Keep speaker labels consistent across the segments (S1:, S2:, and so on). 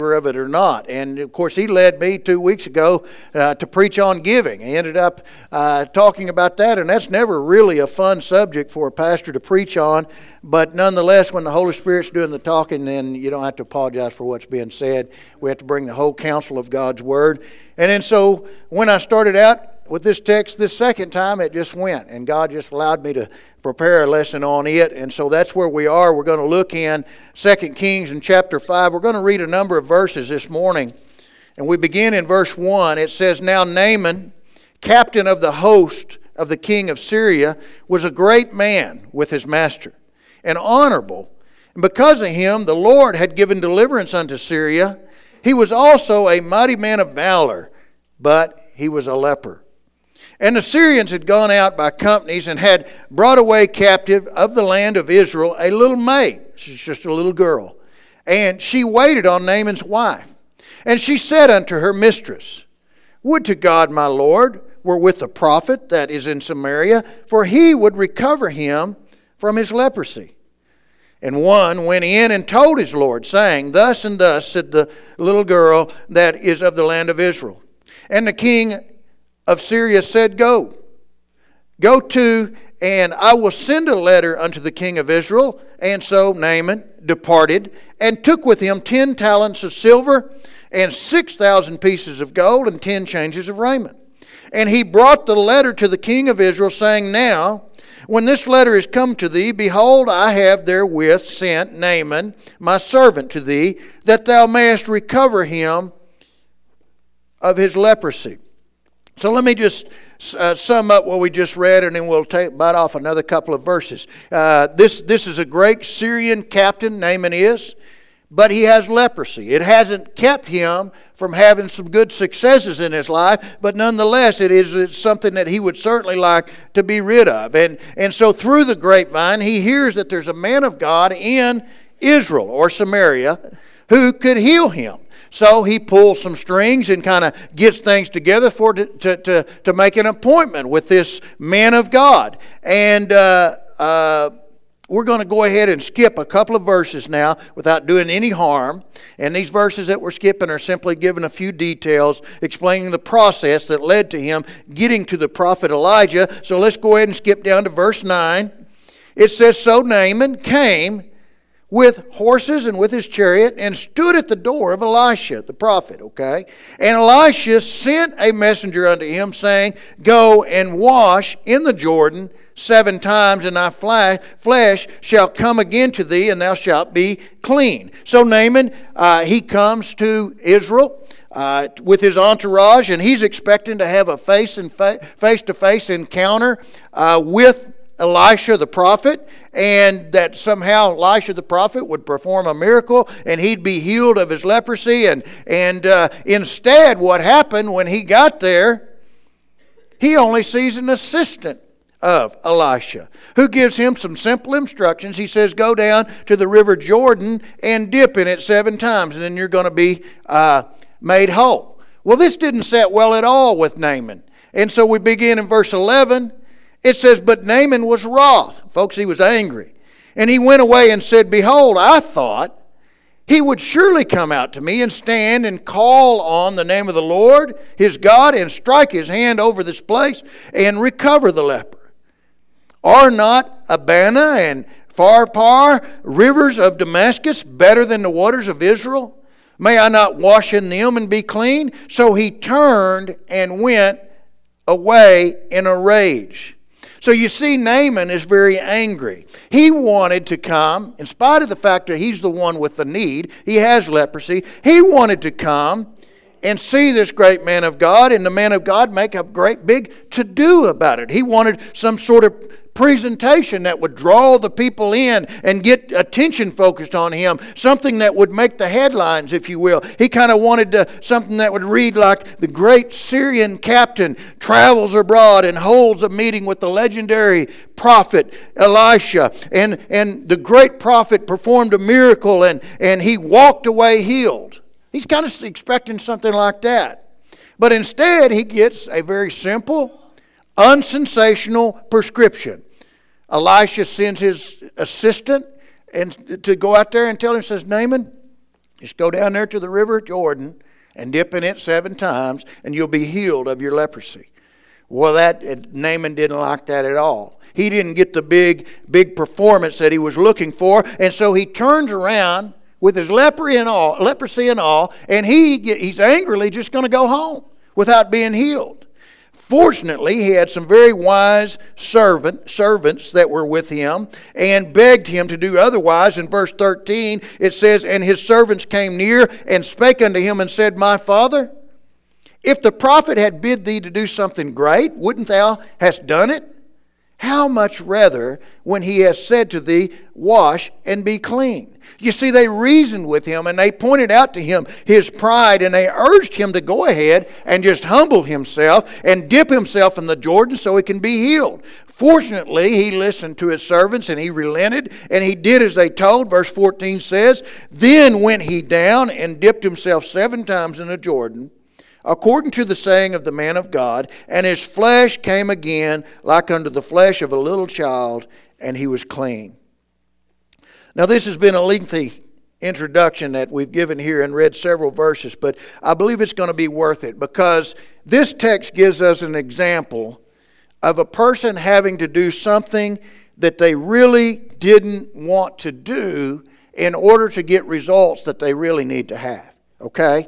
S1: of it or not. And of course, he led me 2 weeks ago to preach on giving. He ended up talking about that, and that's never really a fun subject for a pastor to preach on. But nonetheless, when the Holy Spirit's doing the talking, then you don't have to apologize for what's being said. We have to bring the whole counsel of God's Word. And then so when I started out with this text this second time, it just went, and God just allowed me to prepare a lesson on it. And so that's where we are. We're going to look in 2 Kings in chapter 5. We're going to read a number of verses this morning, and we begin in verse 1. It says, "Now Naaman, captain of the host of the king of Syria, was a great man with his master, and honorable. And because of him the Lord had given deliverance unto Syria. He was also a mighty man of valor, but he was a leper. And the Syrians had gone out by companies and had brought away captive of the land of Israel a little maid." She's just a little girl. "And she waited on Naaman's wife. And she said unto her mistress, Would to God my Lord were with the prophet that is in Samaria, for he would recover him from his leprosy. And one went in and told his Lord, saying, Thus and thus said the little girl that is of the land of Israel. And the king of Syria said, Go to, and I will send a letter unto the king of Israel. And so Naaman departed, and took with him 10 talents of silver, and 6,000 pieces of gold, and 10 changes of raiment. And he brought the letter to the king of Israel, saying, Now, when this letter is come to thee, behold, I have therewith sent Naaman, my servant, to thee, that thou mayest recover him of his leprosy." So let me just sum up what we just read, and then we'll bite off another couple of verses. This is a great Syrian captain, Naaman is, but he has leprosy. It hasn't kept him from having some good successes in his life, but nonetheless, it's something that he would certainly like to be rid of. And so through the grapevine, he hears that there's a man of God in Israel or Samaria who could heal him. So he pulls some strings and kind of gets things together to make an appointment with this man of God. And we're going to go ahead and skip a couple of verses now without doing any harm. And these verses that we're skipping are simply giving a few details explaining the process that led to him getting to the prophet Elijah. So let's go ahead and skip down to verse 9. It says, So Naaman came with horses and with his chariot, and stood at the door of Elisha, the prophet, okay? And Elisha sent a messenger unto him, saying, Go and wash in the Jordan 7 times, and thy flesh shall come again to thee, and thou shalt be clean. So Naaman, he comes to Israel with his entourage, and he's expecting to have a face-to-face encounter with Elisha the prophet, and that somehow Elisha the prophet would perform a miracle and he'd be healed of his leprosy. And instead, what happened when he got there, he only sees an assistant of Elisha who gives him some simple instructions. He says, Go down to the river Jordan and dip in it 7 times, and then you're going to be made whole. Well, this didn't set well at all with Naaman. And so we begin in verse 11. It says, But Naaman was wroth. Folks, he was angry. And he went away and said, Behold, I thought he would surely come out to me and stand and call on the name of the Lord, his God, and strike his hand over this place and recover the leper. Are not Abana and Pharpar, rivers of Damascus, better than the waters of Israel? May I not wash in them and be clean? So he turned and went away in a rage. So you see, Naaman is very angry. He wanted to come, in spite of the fact that he's the one with the need, he has leprosy, he wanted to come and see this great man of God, and the man of God make a great big to-do about it. He wanted some sort of presentation that would draw the people in and get attention focused on him, something that would make the headlines, if you will. He kind of wanted something that would read like, the great Syrian captain travels abroad and holds a meeting with the legendary prophet Elisha, and the great prophet performed a miracle, and he walked away healed. He's kind of expecting something like that. But instead, he gets a very simple, unsensational prescription. Elisha sends his assistant to go out there and tell him, says, Naaman, Just go down there to the river Jordan and dip in it 7 times, and you'll be healed of your leprosy. Well, Naaman didn't like that at all. He didn't get the big performance that he was looking for, and so he turns around with his leprosy and all, and he's angrily just going to go home without being healed. Fortunately, he had some very wise servants that were with him and begged him to do otherwise. In verse 13, it says, "And his servants came near and spake unto him and said, My father, if the prophet had bid thee to do something great, wouldn't thou hast done it? How much rather when he has said to thee, Wash and be clean?" You see, they reasoned with him and they pointed out to him his pride, and they urged him to go ahead and just humble himself and dip himself in the Jordan so he can be healed. Fortunately, he listened to his servants and he relented and he did as they told. Verse 14 says, "Then went he down and dipped himself 7 times in the Jordan, according to the saying of the man of God, and his flesh came again like unto the flesh of a little child, and he was clean." Now, this has been a lengthy introduction that we've given here and read several verses, but I believe it's going to be worth it because this text gives us an example of a person having to do something that they really didn't want to do in order to get results that they really need to have. Okay?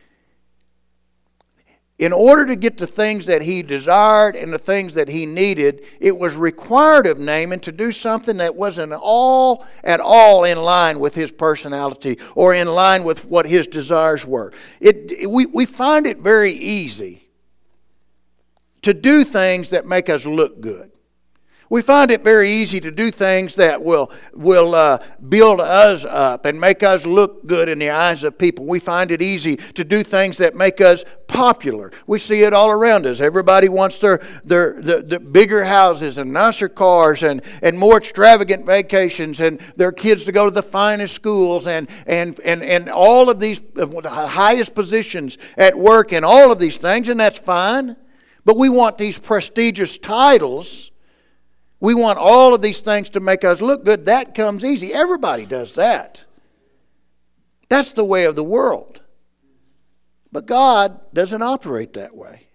S1: In order to get the things that he desired and the things that he needed, it was required of Naaman to do something that wasn't at all in line with his personality or in line with what his desires were. We find it very easy to do things that make us look good. We find it very easy to do things that will build us up and make us look good in the eyes of people. We find it easy to do things that make us popular. We see it all around us. Everybody wants the bigger houses and nicer cars and more extravagant vacations and their kids to go to the finest schools and all of these highest positions at work and all of these things, and that's fine. But we want these prestigious titles. We want all of these things to make us look good. That comes easy. Everybody does that. That's the way of the world. But God doesn't operate that way.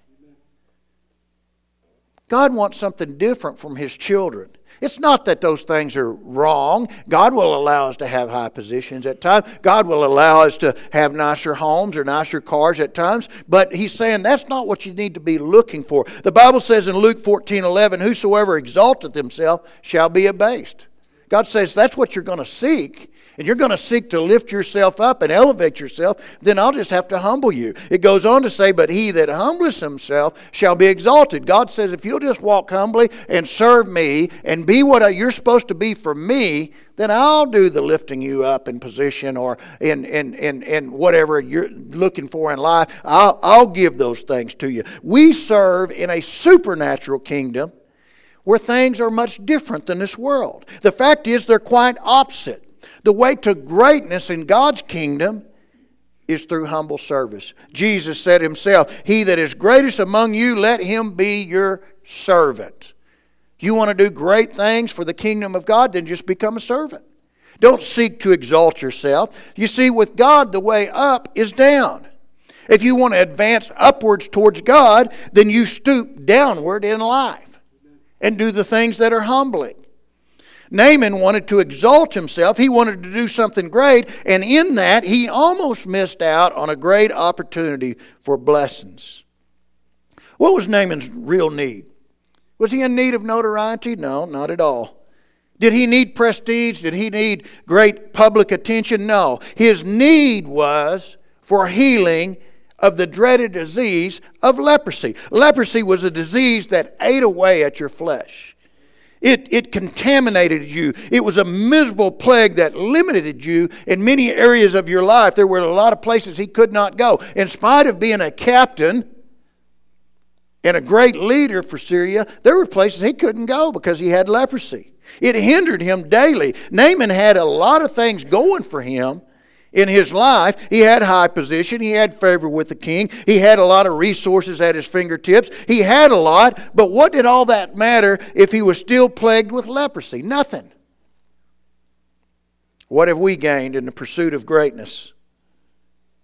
S1: God wants something different from His children. It's not that those things are wrong. God will allow us to have high positions at times. God will allow us to have nicer homes or nicer cars at times. But He's saying that's not what you need to be looking for. The Bible says in Luke 14:11, "Whosoever exalteth himself shall be abased." God says that's what you're going to seek. And you're going to seek to lift yourself up and elevate yourself, then I'll just have to humble you. It goes on to say, "But he that humbleth himself shall be exalted." God says if you'll just walk humbly and serve me and be what you're supposed to be for me, then I'll do the lifting you up in position or in whatever you're looking for in life. I'll give those things to you. We serve in a supernatural kingdom where things are much different than this world. The fact is they're quite opposite. The way to greatness in God's kingdom is through humble service. Jesus said Himself, "He that is greatest among you, let him be your servant." You want to do great things for the kingdom of God, then just become a servant. Don't seek to exalt yourself. You see, with God, the way up is down. If you want to advance upwards towards God, then you stoop downward in life and do the things that are humbling. Naaman wanted to exalt himself. He wanted to do something great, and in that, he almost missed out on a great opportunity for blessings. What was Naaman's real need? Was he in need of notoriety? No, not at all. Did he need prestige? Did he need great public attention? No. His need was for healing of the dreaded disease of leprosy. Leprosy was a disease that ate away at your flesh. It contaminated you. It was a miserable plague that limited you in many areas of your life. There were a lot of places he could not go. In spite of being a captain and a great leader for Syria, there were places he couldn't go because he had leprosy. It hindered him daily. Naaman had a lot of things going for him in his life. He had high position. He had favor with the king. He had a lot of resources at his fingertips. He had a lot, but what did all that matter if he was still plagued with leprosy? Nothing. What have we gained in the pursuit of greatness?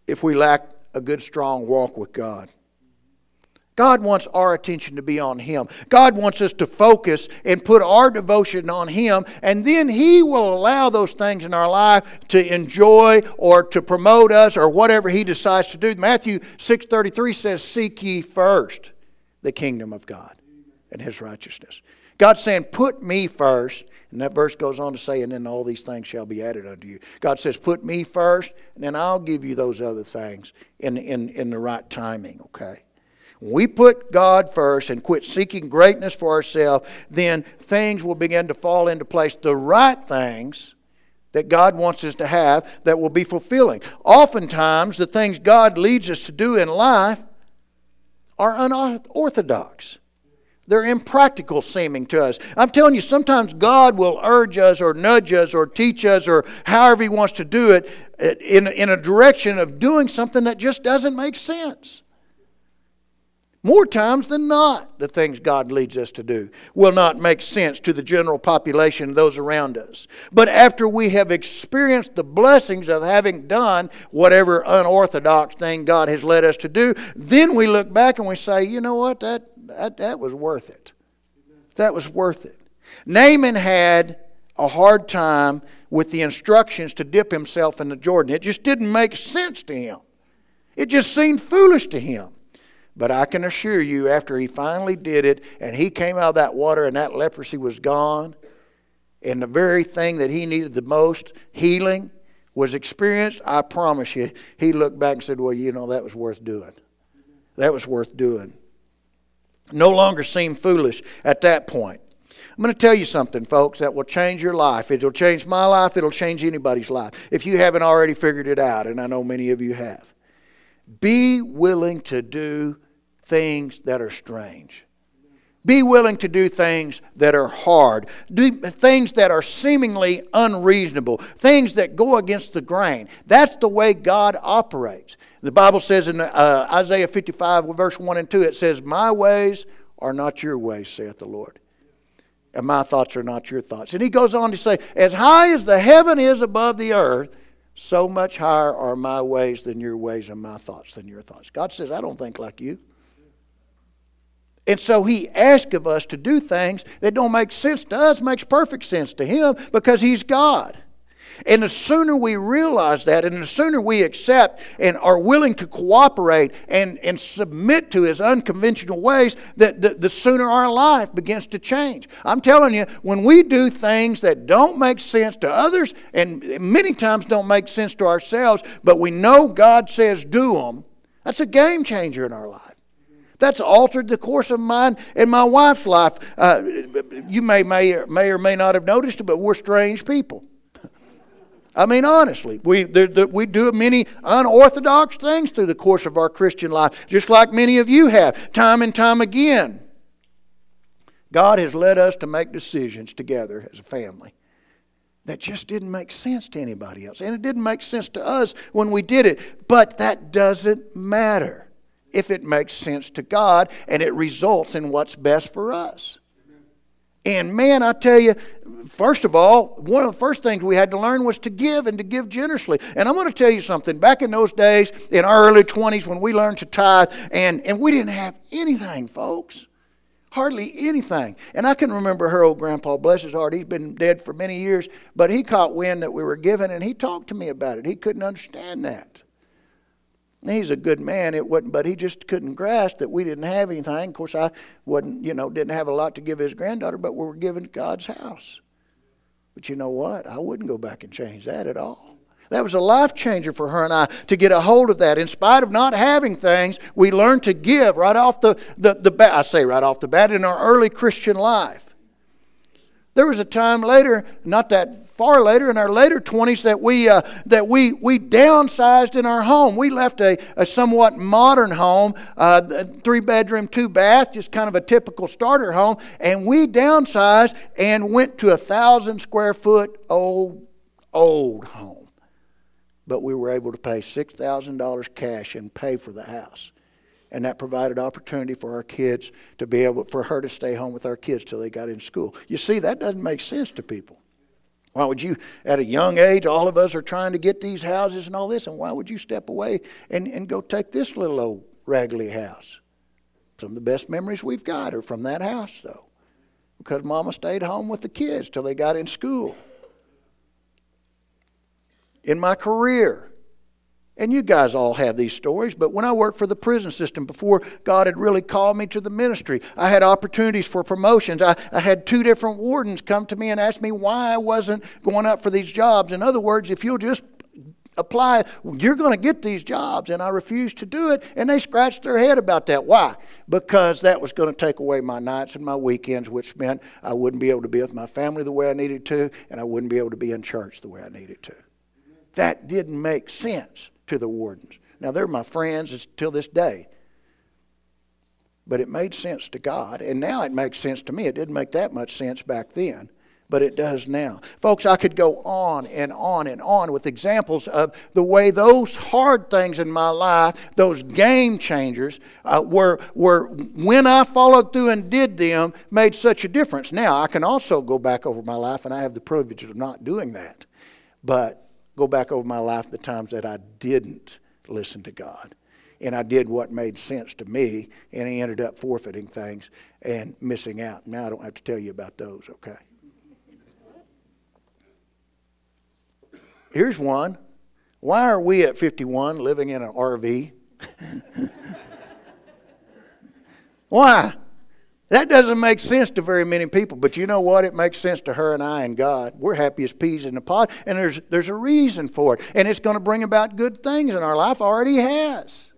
S1: if we lack a good, strong walk with God. God wants our attention to be on Him. God wants us to focus and put our devotion on Him, and then He will allow those things in our life to enjoy or to promote us or whatever He decides to do. Matthew 6:33 says, "Seek ye first the kingdom of God and His righteousness." God's saying, put me first. And that verse goes on to say, and then all these things shall be added unto you. God says, put me first, and then I'll give you those other things in the right timing, okay? When we put God first and quit seeking greatness for ourselves, then things will begin to fall into place. The right things that God wants us to have that will be fulfilling. Oftentimes, the things God leads us to do in life are unorthodox. They're impractical seeming to us. I'm telling you, sometimes God will urge us or nudge us or teach us or however He wants to do it in a direction of doing something that just doesn't make sense. More times than not, the things God leads us to do will not make sense to the general population, those around us. But after we have experienced the blessings of having done whatever unorthodox thing God has led us to do, then we look back and we say, you know what, that was worth it. That was worth it. Naaman had a hard time with the instructions to dip himself in the Jordan. It just didn't make sense to him. It just seemed foolish to him. But I can assure you, after he finally did it, and he came out of that water and that leprosy was gone, and the very thing that he needed the most, healing, was experienced, I promise you, he looked back and said, well, you know, that was worth doing. That was worth doing. No longer seemed foolish at that point. I'm going to tell you something, folks, that will change your life. It'll change my life. It'll change anybody's life. If you haven't already figured it out, and I know many of you have. Be willing to do things that are strange. Be willing to do things that are hard. Do things that are seemingly unreasonable. Things that go against the grain. That's the way God operates. The Bible says in Isaiah 55, verse 1 and 2, it says, my ways are not your ways, saith the Lord. And my thoughts are not your thoughts. And he goes on to say, as high as the heaven is above the earth, so much higher are my ways than your ways and my thoughts than your thoughts. God says, I don't think like you. And so He asks of us to do things that don't make sense to us, makes perfect sense to Him because He's God. And the sooner we realize that, and the sooner we accept and are willing to cooperate and submit to His unconventional ways, the sooner our life begins to change. I'm telling you, when we do things that don't make sense to others, and many times don't make sense to ourselves, but we know God says do them, that's a game changer in our life. That's altered the course of mine and my wife's life. You may or may not have noticed it, but we're strange people. I mean, honestly, we do many unorthodox things through the course of our Christian life, just like many of you have, time and time again. God has led us to make decisions together as a family that just didn't make sense to anybody else. And it didn't make sense to us when we did it. But that doesn't matter if it makes sense to God and it results in what's best for us. And man, I tell you, first of all, one of the first things we had to learn was to give and to give generously. And I'm going to tell you something. Back in those days, in our early 20s, when we learned to tithe, and we didn't have anything, folks. Hardly anything. And I can remember her old grandpa, bless his heart, he's been dead for many years, but he caught wind that we were giving, and he talked to me about it. He couldn't understand that. He's a good man, but he just couldn't grasp that we didn't have anything. Of course, I didn't have a lot to give his granddaughter, but we were giving to God's house. But you know what? I wouldn't go back and change that at all. That was a life changer for her and I to get a hold of that. In spite of not having things, we learned to give right off the bat. I say right off the bat in our early Christian life. There was a time later, not that far later, in our later 20s, that we downsized in our home. We left a somewhat modern home, 3-bedroom, 2-bath, just kind of a typical starter home, and we downsized and went to 1,000 square foot old home. But we were able to pay $6,000 cash and pay for the house. And that provided opportunity for our kids for her to stay home with our kids till they got in school. You see, that doesn't make sense to people. Why would you, at a young age, all of us are trying to get these houses and all this, and why would you step away and go take this little old raggedy house? Some of the best memories we've got are from that house, though, because Mama stayed home with the kids till they got in school. In my career, and you guys all have these stories, but when I worked for the prison system, before God had really called me to the ministry, I had opportunities for promotions. I had 2 different wardens come to me and ask me why I wasn't going up for these jobs. In other words, if you'll just apply, you're going to get these jobs. And I refused to do it, and they scratched their head about that. Why? Because that was going to take away my nights and my weekends, which meant I wouldn't be able to be with my family the way I needed to, and I wouldn't be able to be in church the way I needed to. That didn't make sense to the wardens. Now, they're my friends till this day. But it made sense to God, and now it makes sense to me. It didn't make that much sense back then, but it does now. Folks, I could go on and on and on with examples of the way those hard things in my life, those game changers, were when I followed through and did them, made such a difference. Now, I can also go back over my life, and I have the privilege of not doing that, but go back over my life the times that I didn't listen to God. And I did what made sense to me, and he ended up forfeiting things and missing out. Now I don't have to tell you about those, okay? Here's one. Why are we at 51 living in an RV? Why? That doesn't make sense to very many people, but you know what? It makes sense to her and I and God. We're happy as peas in a pod, and there's a reason for it. And it's going to bring about good things in our life. Already has.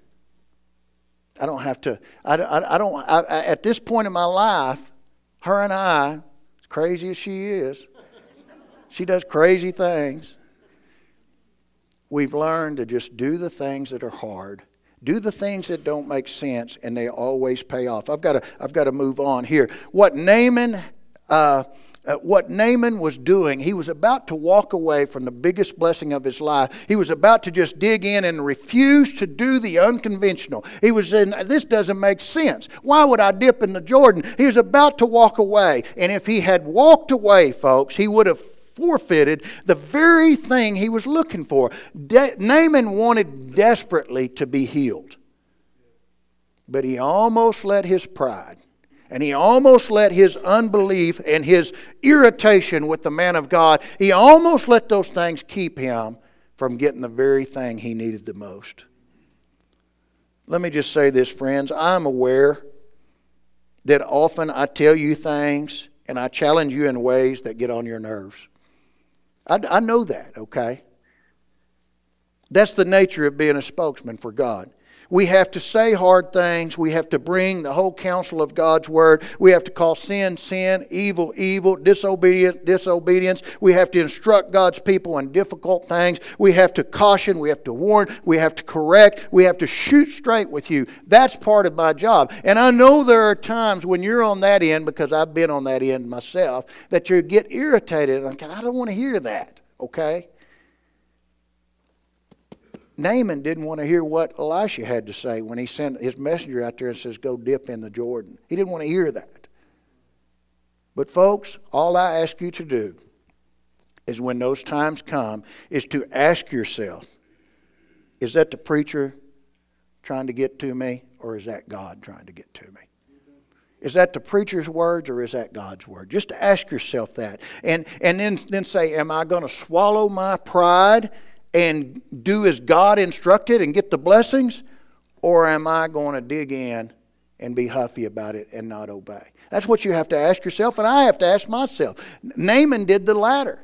S1: I don't have to, at this point in my life, her and I, as crazy as she is, she does crazy things. We've learned to just do the things that are hard. Do the things that don't make sense, and they always pay off. I've got to move on here. What Naaman was doing, he was about to walk away from the biggest blessing of his life. He was about to just dig in and refuse to do the unconventional. He was saying, this doesn't make sense. Why would I dip in the Jordan? He was about to walk away. And if he had walked away, folks, he would have forfeited the very thing he was looking for. Naaman wanted desperately to be healed. But he almost let his pride, and he almost let his unbelief and his irritation with the man of God, he almost let those things keep him from getting the very thing he needed the most. Let me just say this, friends. I'm aware that often I tell you things and I challenge you in ways that get on your nerves. I know that, okay? That's the nature of being a spokesman for God. We have to say hard things. We have to bring the whole counsel of God's Word. We have to call sin, sin, evil, evil, disobedience, disobedience. We have to instruct God's people in difficult things. We have to caution. We have to warn. We have to correct. We have to shoot straight with you. That's part of my job. And I know there are times when you're on that end, because I've been on that end myself, that you get irritated. And I don't want to hear that, okay? Naaman didn't want to hear what Elisha had to say when he sent his messenger out there and says, go dip in the Jordan. He didn't want to hear that. But folks, all I ask you to do is when those times come is to ask yourself, is that the preacher trying to get to me, or is that God trying to get to me? Is that the preacher's words, or is that God's word? Just ask yourself that. And then say, am I going to swallow my pride and do as God instructed and get the blessings? Or am I going to dig in and be huffy about it and not obey? That's what you have to ask yourself, and I have to ask myself. Naaman did the latter.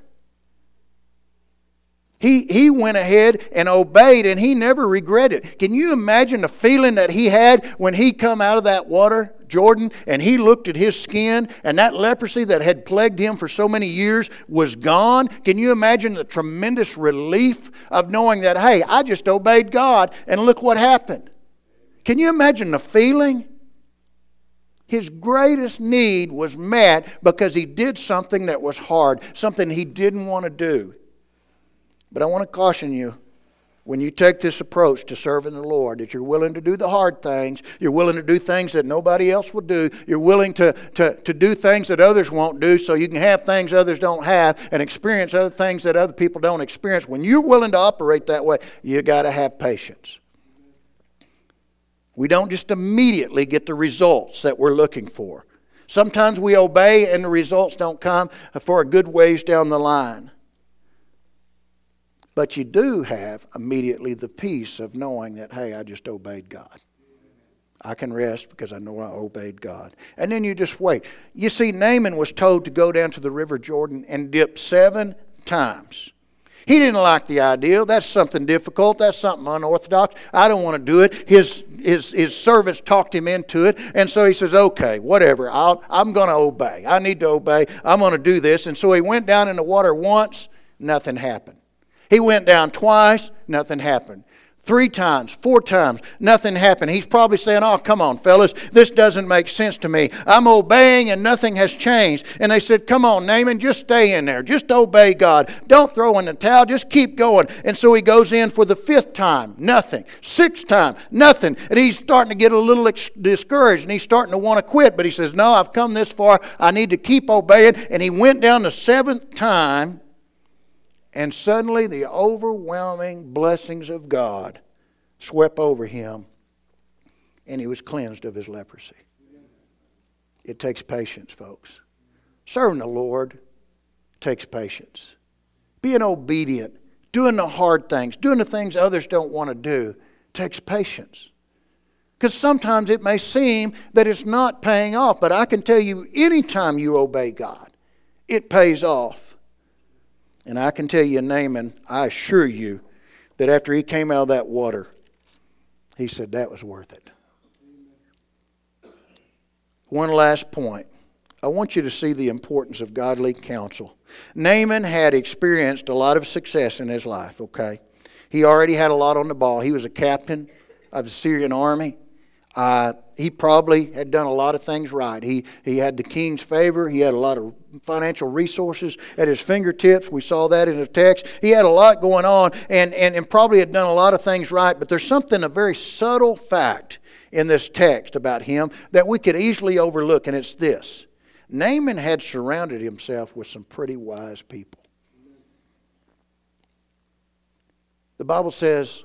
S1: He went ahead and obeyed, and he never regretted. Can you imagine the feeling that he had when he come out of that water, Jordan, and he looked at his skin, and that leprosy that had plagued him for so many years was gone? Can you imagine the tremendous relief of knowing that, hey, I just obeyed God, and look what happened? Can you imagine the feeling? His greatest need was met because he did something that was hard, something he didn't want to do. But I want to caution you, When you take this approach to serving the Lord, that you're willing to do the hard things, you're willing to do things that nobody else will do, you're willing to do things that others won't do so you can have things others don't have and experience other things that other people don't experience. When you're willing to operate that way, you got to have patience. We don't just immediately get the results that we're looking for. Sometimes we obey and the results don't come for a good ways down the line. But you do have immediately the peace of knowing that, hey, I just obeyed God. I can rest because I know I obeyed God. And then you just wait. You see, Naaman was told to go down to the River Jordan and dip 7 times. He didn't like the idea. That's something difficult. That's something unorthodox. I don't want to do it. His servants talked him into it. And so he says, okay, whatever. I'm going to obey. I need to obey. I'm going to do this. And so he went down in the water once. Nothing happened. He went down twice, nothing happened. 3 times, 4 times, nothing happened. He's probably saying, oh, come on, fellas, this doesn't make sense to me. I'm obeying and nothing has changed. And they said, come on, Naaman, just stay in there. Just obey God. Don't throw in the towel. Just keep going. And so he goes in for the 5th time, nothing. 6th time, nothing. And he's starting to get a little discouraged and he's starting to want to quit. But he says, no, I've come this far. I need to keep obeying. And he went down the 7th time. And suddenly the overwhelming blessings of God swept over him and he was cleansed of his leprosy. It takes patience, folks. Serving the Lord takes patience. Being obedient, doing the hard things, doing the things others don't want to do, takes patience. Because sometimes it may seem that it's not paying off, but I can tell you anytime you obey God, it pays off. And I can tell you, Naaman, I assure you that after he came out of that water, he said that was worth it. One last point. I want you to see the importance of godly counsel. Naaman had experienced a lot of success in his life, okay? He already had a lot on the ball. He was a captain of the Syrian army. He probably had done a lot of things right. He had the king's favor. He had a lot of financial resources at his fingertips. We saw that in the text. He had a lot going on and probably had done a lot of things right. But there's something, a very subtle fact in this text about him that we could easily overlook, and it's this. Naaman had surrounded himself with some pretty wise people. The Bible says,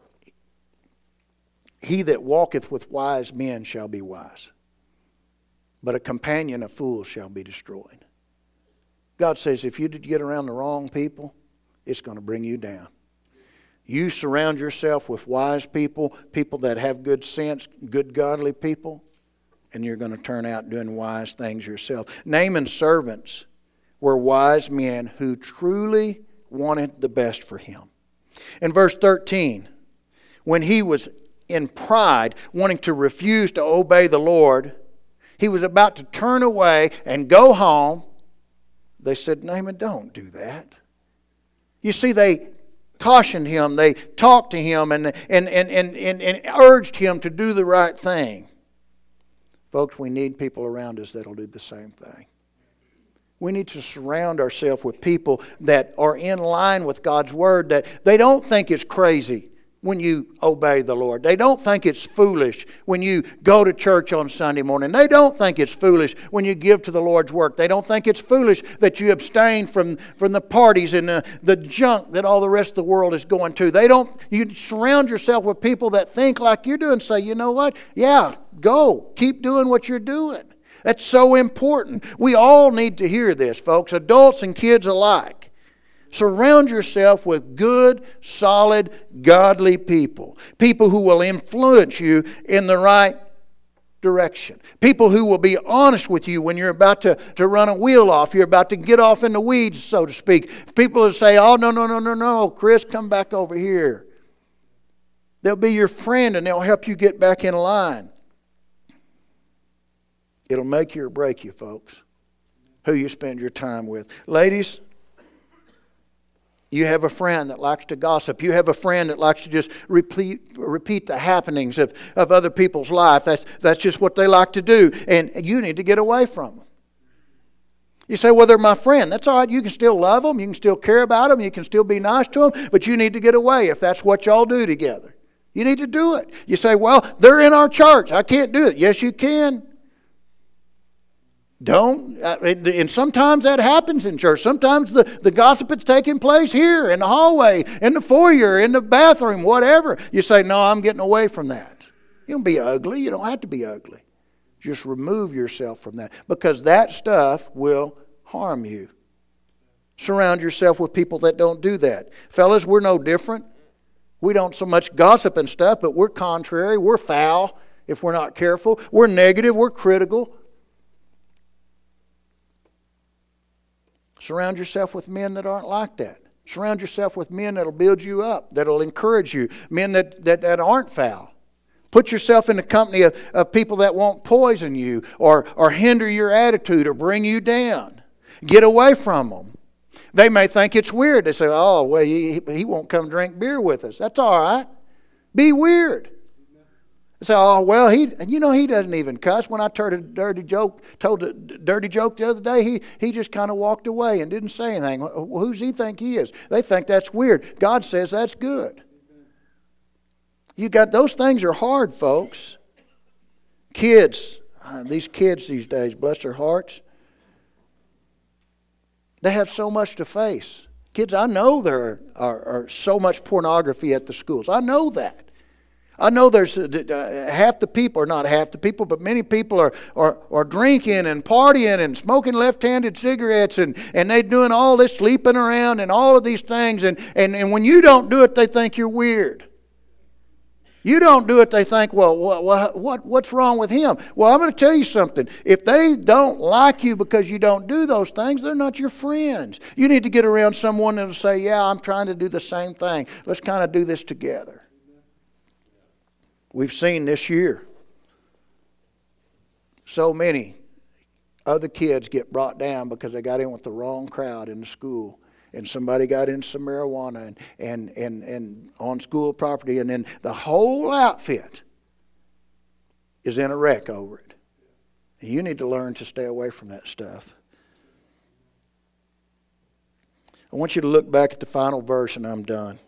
S1: he that walketh with wise men shall be wise, but a companion of fools shall be destroyed. God says if you did get around the wrong people, it's going to bring you down. You surround yourself with wise people, people that have good sense, good godly people, and you're going to turn out doing wise things yourself. Naaman's servants were wise men who truly wanted the best for him. In verse 13, when he was in pride, wanting to refuse to obey the Lord, he was about to turn away and go home. They said, Naaman, don't do that. You see, they cautioned him, they talked to him and urged him to do the right thing. Folks, we need people around us that'll do the same thing. We need to surround ourselves with people that are in line with God's Word, that they don't think it's crazy when you obey the Lord. They don't think it's foolish when you go to church on Sunday morning. They don't think it's foolish when you give to the Lord's work. They don't think it's foolish that you abstain from the parties and the junk that all the rest of the world is going to. You surround yourself with people that think like you do and say, you know what? Yeah, go. Keep doing what you're doing. That's so important. We all need to hear this, folks, adults and kids alike. Surround yourself with good, solid, godly people. People who will influence you in the right direction. People who will be honest with you when you're about to run a wheel off. You're about to get off in the weeds, so to speak. People who say, oh, no, Chris, come back over here. They'll be your friend and they'll help you get back in line. It'll make you or break you, folks, who you spend your time with. Ladies, you have a friend that likes to gossip. You have a friend that likes to just repeat the happenings of other people's life. That's just what they like to do. And you need to get away from them. You say, well, they're my friend. That's all right. You can still love them. You can still care about them. You can still be nice to them. But you need to get away if that's what y'all do together. You need to do it. You say, well, they're in our church. I can't do it. Yes, you can. Don't. And sometimes that happens in church. Sometimes the gossip is taking place here in the hallway, in the foyer, in the bathroom, whatever. You say, no, I'm getting away from that. You don't be ugly. You don't have to be ugly. Just remove yourself from that, because that stuff will harm you. Surround yourself with people that don't do that. Fellas, we're no different. We don't so much gossip and stuff, but we're contrary. We're foul if we're not careful. We're negative. We're critical. Surround yourself with men that aren't like that. Surround yourself with men that'll build you up, that'll encourage you, men that aren't foul. Put yourself in the company of people that won't poison you or hinder your attitude or bring you down. Get away from them. They may think it's weird. They say, oh, well, he won't come drink beer with us. That's all right. Be weird. They say, oh, well, he doesn't even cuss. When I told a dirty joke the other day, he just kind of walked away and didn't say anything. Well, who's he think he is? They think that's weird. God says that's good. Those things are hard, folks. Kids, these kids these days, bless their hearts, they have so much to face. Kids, I know there are so much pornography at the schools. I know that. I know there's half the people, or not half the people, but many people are drinking and partying and smoking left-handed cigarettes and they're doing all this sleeping around and all of these things. And when you don't do it, they think you're weird. You don't do it, they think, well, what's wrong with him? Well, I'm going to tell you something. If they don't like you because you don't do those things, they're not your friends. You need to get around someone that'll say, yeah, I'm trying to do the same thing. Let's kind of do this together. We've seen this year so many other kids get brought down because they got in with the wrong crowd in the school. And somebody got in some marijuana and on school property, and then the whole outfit is in a wreck over it. And you need to learn to stay away from that stuff. I want you to look back at the final verse, and I'm done.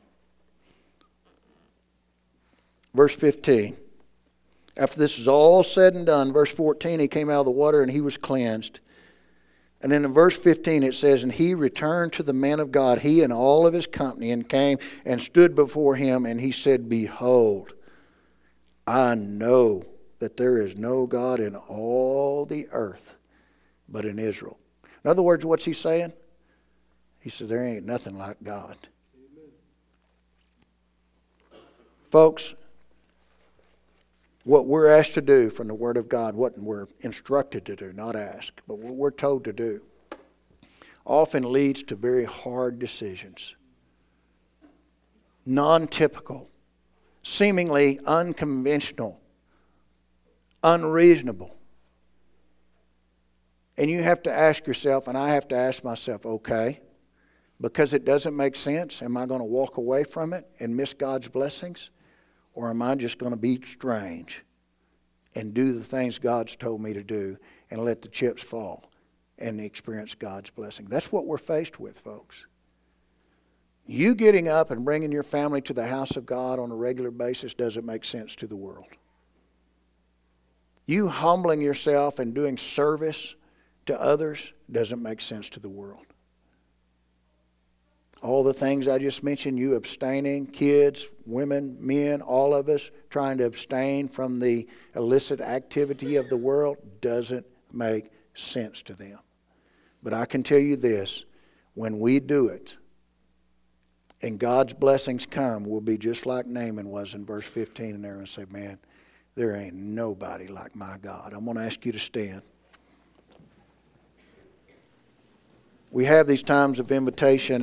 S1: Verse 15. After this is all said and done, verse 14, he came out of the water and he was cleansed. And then in verse 15 it says, and he returned to the man of God, he and all of his company, and came and stood before him, and he said, behold, I know that there is no God in all the earth but in Israel. In other words, what's he saying? He says, there ain't nothing like God. Amen. Folks, what we're asked to do from the Word of God, what we're instructed to do, not asked, but what we're told to do, often leads to very hard decisions. Non-typical, seemingly unconventional, unreasonable. And you have to ask yourself, and I have to ask myself, okay, because it doesn't make sense, am I going to walk away from it and miss God's blessings? Or am I just going to be strange and do the things God's told me to do and let the chips fall and experience God's blessing? That's what we're faced with, folks. You getting up and bringing your family to the house of God on a regular basis doesn't make sense to the world. You humbling yourself and doing service to others doesn't make sense to the world. All the things I just mentioned, you abstaining, kids, women, men, all of us trying to abstain from the illicit activity of the world doesn't make sense to them. But I can tell you this, when we do it and God's blessings come, we'll be just like Naaman was in verse 15 and there and say, man, there ain't nobody like my God. I'm going to ask you to stand. We have these times of invitation.